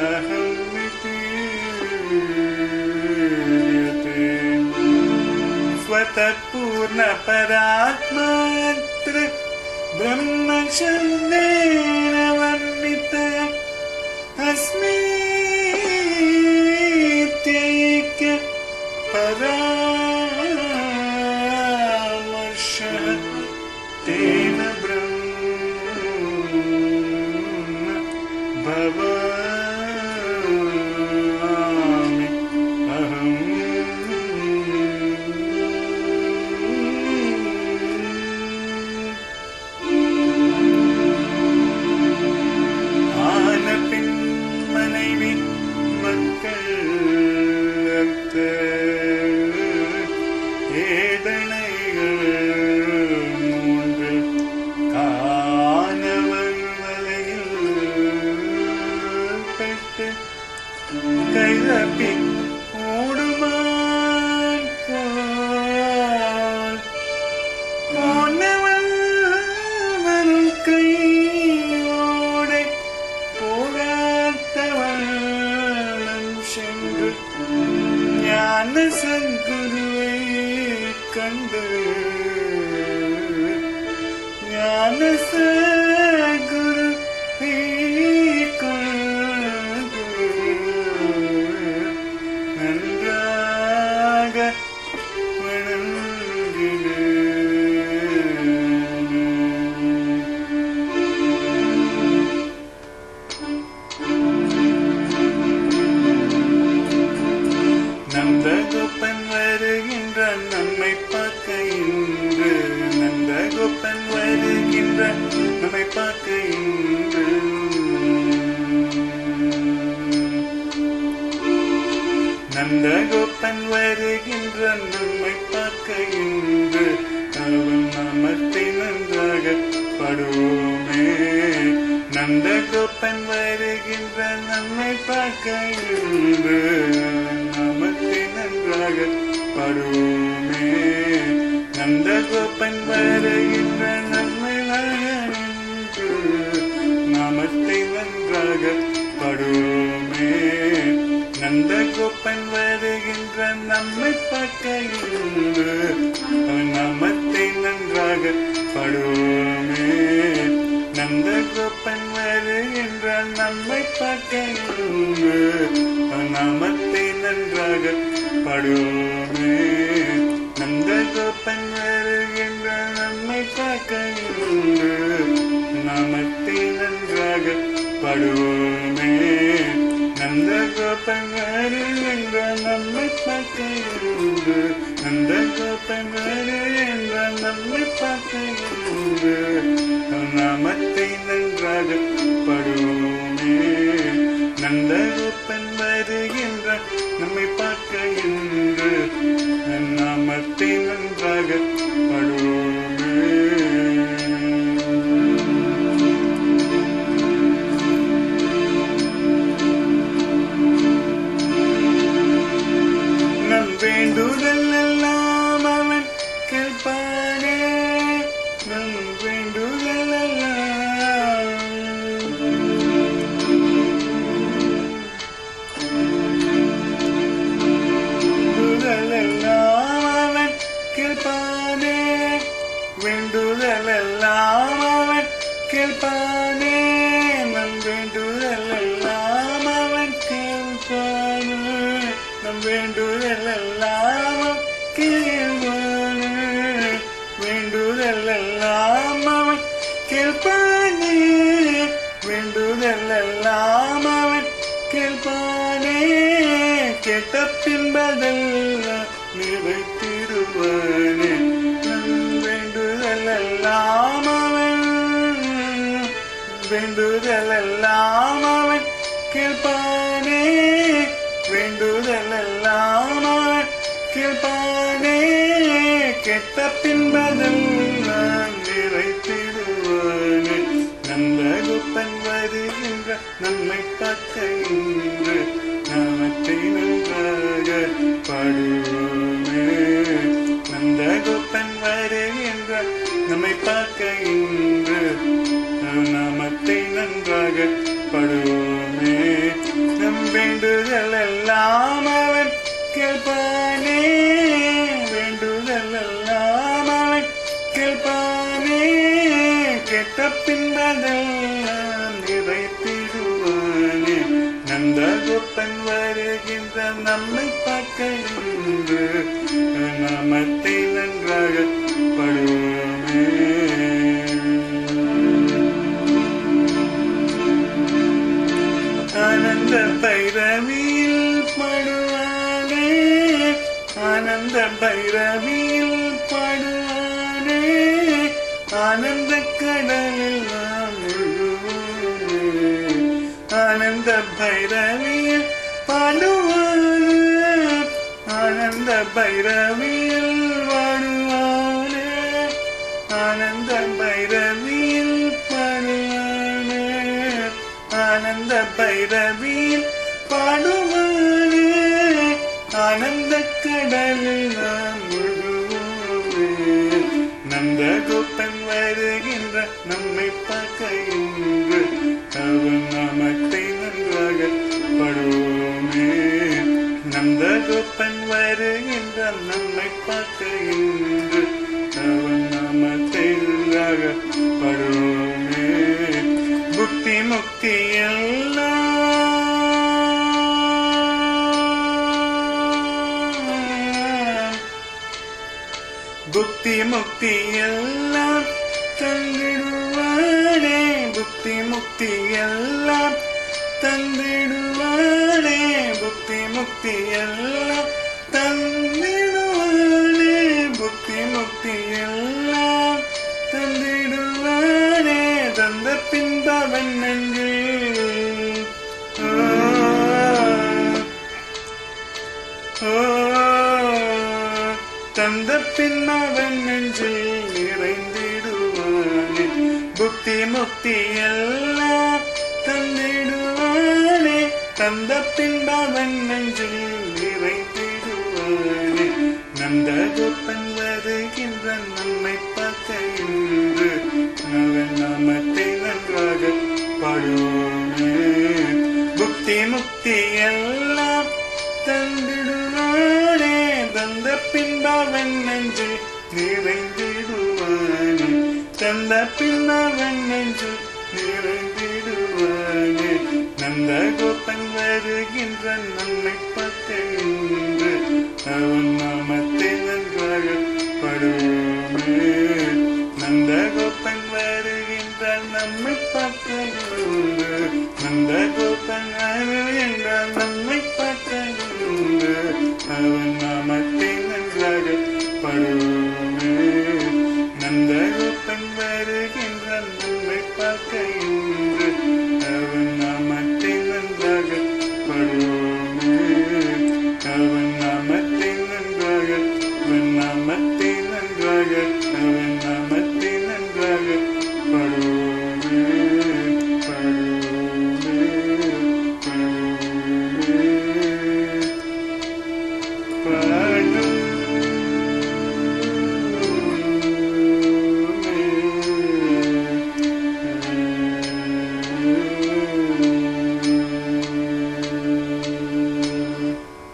स्वतःपूर्ण परात्मात्र ब्रह्मचर्येण वर्णित अस्मीत्यैक्य परामर्शः तेन ब्रह्म भवामि अहम्। கைதப்பி ஓடுமான் போல் போனவள் வரும் கையோடை போகாத்தவள் சென்று ஞான சத்குருவை கண்டு ஞான சத்குரு நந்தகோபன் வருகின்ற நம்மை பார்க்க இன்று நந்தகோபன் வருகின்ற நம்மை பார்க்க இன்று நந்தகோபன் வருகின்ற நம்மை பார்க்க இன்று அவன் நாமத்தை நன்றாக பாடுவோமே நந்தகோபன் வருகின்ற நம்மை பார்க்க இன்று நாமத்தை நன்றாக பாடுவோமே நந்தகோபன் வருகின்ற நம்மை நாமத்தை நன்றாக பாடுவோமே நந்தகோபன் வருகின்ற நம்மை பார்க்க இன்று அவன் நாமத்தை நன்றாக பாடுவோமே நந்தகோபன் வருகின்ற நம்மை பார்க்க இன்று அவன் நாமத்தை நன்றாக பாடுவோமே நந்தகோபன் வருகின்ற நம்மை பார்க்க இன்று நாமத்தை நன்றாக பாடுவோமே நந்தகோபன் வருகின்ற நம்மை பார்க்க இன்று நந்தகோபன் வருகின்ற நம்மை பார்க்க இன்று நாமத்தை நன்றாக பாடுவோமே நந்தகோபன் வருகின்ற நம்மை பார்க்க இன்று நாமத்தை நன்றாக பாடுவோமே வேண்டுதல் எல்லாம் அவன் கேட்பானே நம் வேண்டுதல் எல்லாம் அவன் கேட்பானே வேண்டுதல் எல்லாம் அவன் கேட்பானே நம் வேண்டுதல் எல்லாம் அவன் கேட்பானே நம் வேண்டுதல் எல்லாம் கேள்வானே வேண்டுதல் எல்லாம் அவன் கேள்பானே வேண்டுதல் எல்லாம் அவன் கேள்பானே கேட்ட பின்பதெல்லாம் நிறைத்திடுவானே நம் வேண்டுதல் எல்லாம் அவன் வேண்டுதல் எல்லாம் அவன் கேள்பானே வேண்டுதல் எல்லாம் அவன் கேட்பானே கெட்ட பின்பதெல்லாம் நிறைத்திடுவானே நந்தகோபன் வருகின்ற நம்மை பார்க்க இன்று நாமத்தை நன்றாக பாடுவோமே நந்தகோபன் வருகின்ற நம்மை பார்க்க இன்று நாமத்தை நன்றாக பாடுவோமே வேண்டுதல் எல்லாம் அவன் கேட்பானே, வேண்டுதல் எல்லாம் அவன் கேட்பானே, கேட்ட பின்பதெல்லாம் நிறைத்திடுவானே. நந்தகோபன் வருகின்ற நம்மை பார்க்க இன்று நாமத்தை நன்றாக பாடுவோமே. ஆனந்த பைரவியில் பாடுவானே, ஆனந்த பைரவியில் பாடுவானே, ஆனந்த கடலில் நாம் முழுவோமே. ஆனந்த பைரவியில் பாடுவானே, ஆனந்த பைரவியில் பாடுவானே, ஆனந்த பைரவியில் பாடுவானே, ஆனந்த பைரவியில் பாடுவானே, ஆனந்த கடலில் நாம் முழுவோமே. நந்தகோபன் வருகின்ற நம்மை பார்க்க இன்று அவன் நாமத்தை நன்றாக பாடுவோமே. நந்தகோபன் வருகின்ற நம்மை பார்க்க இன்று அவன் நாமத்தை நன்றாக பாடுவோமே. புக்தி முக்தி எல்லாம், புக்தி முக்தி எல்லாம் தந்திடுவானே, புக்தி முக்தி எல்லாம் தந்திடுவானே, புக்தி முக்தி எல்லாம் தந்திடுவானே, புக்தி முக்தி எல்லாம் தந்திடுவானே. தந்த பின்பவன் நெஞ்சில் தந்த பின்னவன் நெஞ்சில் நிறைந்திடுவானே. புக்தி முக்தி எல்லாம் தந்திடுவானே, தந்த பின்பவன் நெஞ்சில் நிறைந்திடுவானே. நந்தகோபன் வருகின்ற நம்மை பார்க்க இன்று அவன் நாமத்தை நன்றாக பாடுவோமே. புக்தி முக்தி எல்லாம் தந்திடுவானே, தந்த பின்பவன் நெஞ்சில் நிறைந்திடுவானே, தந்த பின்பவன் நெஞ்சில் நிறைந்திடுவானே. நந்தகோபன் வருகின்ற நம்மை பார்க்க இன்று அவன் நாமத்தை நன்றாக பாடுவோமே. நந்தகோபன் வருகின்ற நம்மை பார்க்க இன்று நந்தகோபன்